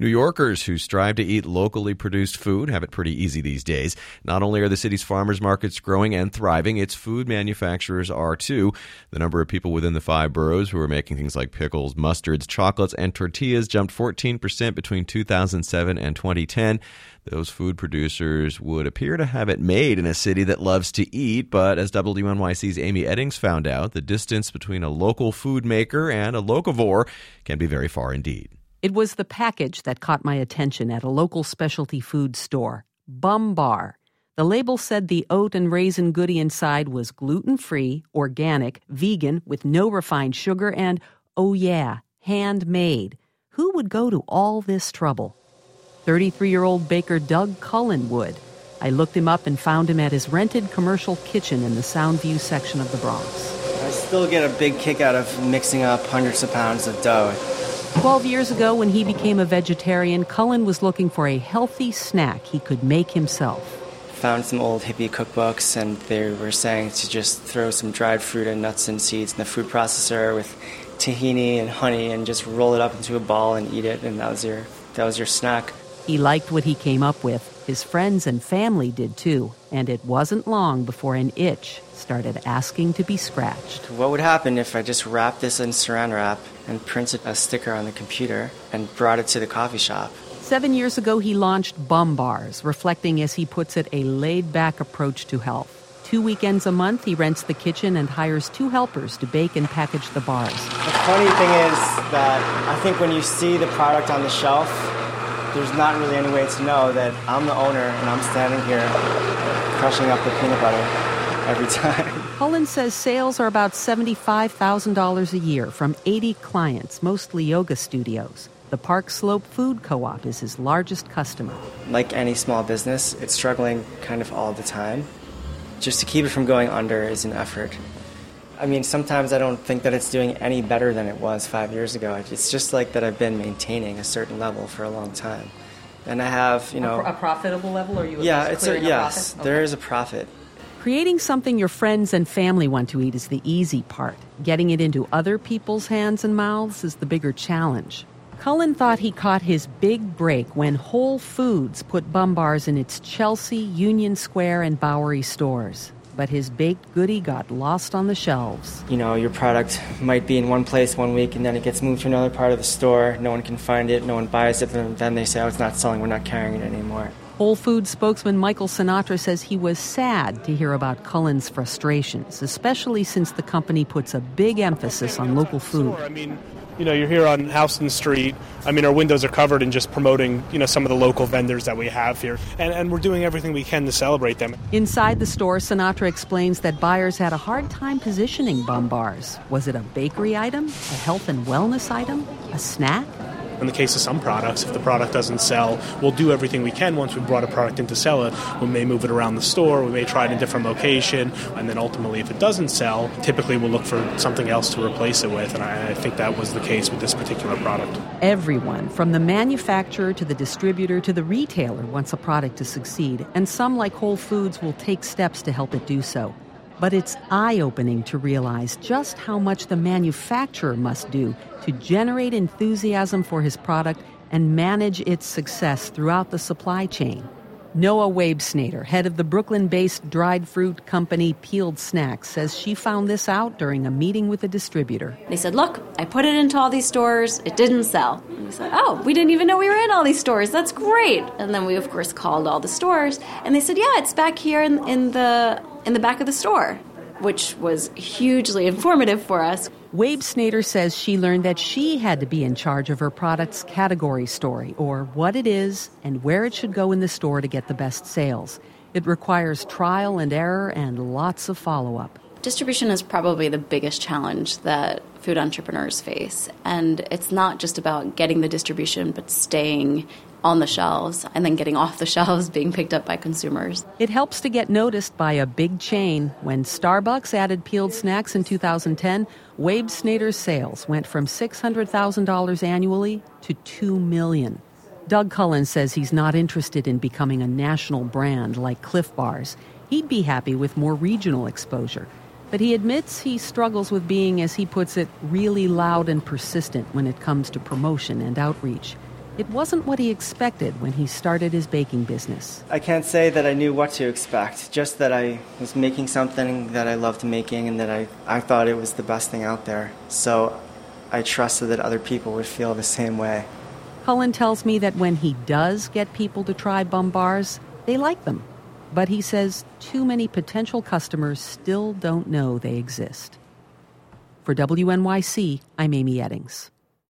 New Yorkers who strive to eat locally produced food have it pretty easy these days. Not only are the city's farmers markets growing and thriving, its food manufacturers are too. The number of people within the 5 boroughs who are making things like pickles, mustards, chocolates, and tortillas jumped 14% between 2007 and 2010. Those food producers would appear to have it made in a city that loves to eat, but as WNYC's Amy Eddings found out, the distance between a local food maker and a locavore can be very far indeed. It was the package that caught my attention at a local specialty food store, Bum Bar. The label said the oat and raisin goodie inside was gluten-free, organic, vegan, with no refined sugar, and, oh yeah, handmade. Who would go to all this trouble? 33-year-old baker Doug Cullen would. I looked him up and found him at his rented commercial kitchen in the Soundview section of the Bronx. I still get a big kick out of mixing up hundreds of pounds of dough. 12 years ago, when he became a vegetarian, Cullen was looking for a healthy snack he could make himself. Found some old hippie cookbooks, and they were saying to just throw some dried fruit and nuts and seeds in the food processor with tahini and honey and just roll it up into a ball and eat it, and that was your snack. He liked what he came up with. His friends and family did too, and it wasn't long before an itch started asking to be scratched. What would happen if I just wrapped this in saran wrap and printed a sticker on the computer and brought it to the coffee shop? 7 years ago, he launched Bum Bars, reflecting, as he puts it, a laid-back approach to health. 2 weekends a month, he rents the kitchen and hires 2 helpers to bake and package the bars. The funny thing is that I think when you see the product on the shelf, there's not really any way to know that I'm the owner and I'm standing here crushing up the peanut butter every time. Cullen says sales are about $75,000 a year from 80 clients, mostly yoga studios. The Park Slope Food Co-op is his largest customer. Like any small business, it's struggling kind of all the time. Just to keep it from going under is an effort. I mean, sometimes I don't think that it's doing any better than it was 5 years ago. It's just like that I've been maintaining a certain level for a long time. And I have, A profitable level, or you yes, profit? Okay. There is a profit. Creating something your friends and family want to eat is the easy part. Getting it into other people's hands and mouths is the bigger challenge. Cullen thought he caught his big break when Whole Foods put Bum Bars in its Chelsea, Union Square, and Bowery stores. But his baked goodie got lost on the shelves. Your product might be in one place one week and then it gets moved to another part of the store. No one can find it, no one buys it, and then they say, it's not selling, we're not carrying it anymore. Whole Foods spokesman Michael Sinatra says he was sad to hear about Cullen's frustrations, especially since the company puts a big emphasis on local food. You're here on Houston Street. Our windows are covered in just promoting, some of the local vendors that we have here. And we're doing everything we can to celebrate them. Inside the store, Sinatra explains that buyers had a hard time positioning Bum Bars. Was it a bakery item, a health and wellness item, a snack? In the case of some products, if the product doesn't sell, we'll do everything we can. Once we've brought a product in to sell it, we may move it around the store, we may try it in a different location, and then ultimately, if it doesn't sell, typically we'll look for something else to replace it with, and I think that was the case with this particular product. Everyone, from the manufacturer to the distributor to the retailer, wants a product to succeed, and some, like Whole Foods, will take steps to help it do so. But it's eye-opening to realize just how much the manufacturer must do to generate enthusiasm for his product and manage its success throughout the supply chain. Noah Wabesnader, head of the Brooklyn-based dried fruit company Peeled Snacks, says she found this out during a meeting with a distributor. They said, look, I put it into all these stores. It didn't sell. And we said, we didn't even know we were in all these stores. That's great. And then we, of course, called all the stores. And they said, yeah, it's back here in the back of the store, which was hugely informative for us. Wabesnader says she learned that she had to be in charge of her product's category story, or what it is and where it should go in the store to get the best sales. It requires trial and error and lots of follow-up. Distribution is probably the biggest challenge that food entrepreneurs face. And it's not just about getting the distribution, but staying on the shelves and then getting off the shelves, being picked up by consumers. It helps to get noticed by a big chain. When Starbucks added Peeled Snacks in 2010, Wabesnader's sales went from $600,000 annually to $2 million. Doug Cullen says he's not interested in becoming a national brand like Cliff Bars. He'd be happy with more regional exposure. But he admits he struggles with being, as he puts it, really loud and persistent when it comes to promotion and outreach. It wasn't what he expected when he started his baking business. I can't say that I knew what to expect, just that I was making something that I loved making and that I thought it was the best thing out there. So I trusted that other people would feel the same way. Cullen tells me that when he does get people to try Bum Bars, they like them. But he says too many potential customers still don't know they exist. For WNYC, I'm Amy Eddings.